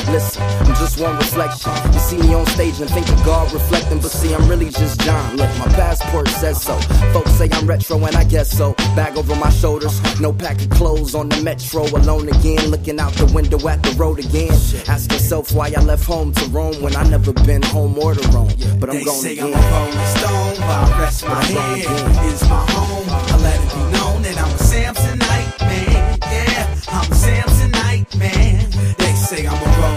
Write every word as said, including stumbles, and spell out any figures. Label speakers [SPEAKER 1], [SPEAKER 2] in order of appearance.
[SPEAKER 1] Listen, I'm just one reflection. You see me on stage and think of God reflecting, but see I'm really just John. Look, my passport says so. Folks say I'm retro and I guess so. Bag over my shoulders, no pack of clothes on the metro. Alone again, looking out the window at the road again. Ask yourself why I left home to roam when I never been home or to Rome. But I'm
[SPEAKER 2] they
[SPEAKER 1] going
[SPEAKER 2] say
[SPEAKER 1] again.
[SPEAKER 2] I'm a rolling stone, but I rest my head. Is my